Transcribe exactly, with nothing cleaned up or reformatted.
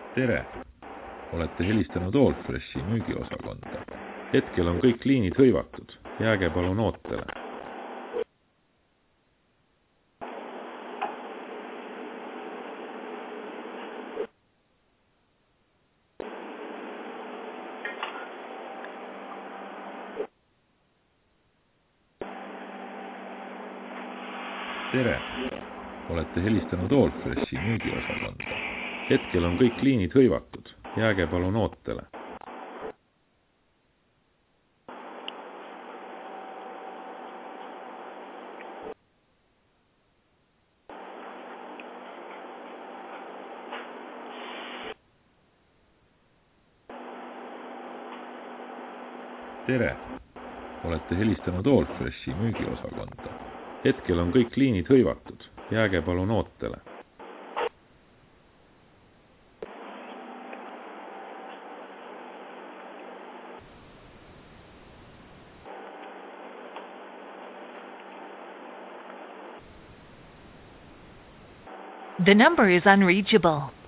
tere! Olete helistanud Allfreshi müügiosakonda. Hetkel on kõik liinid hõivatud. Jääge palun ootele. tere! Olete helistanud Allfreshi müügiosakonda. Hetkel on kõik liinid hõivatud. Jääge palun ootele. tere! Olete helistanud Allfreshi müügiosakonda. Hetkel on kõik liinid hõivatud. Jääge palun ootele. The number is unreachable.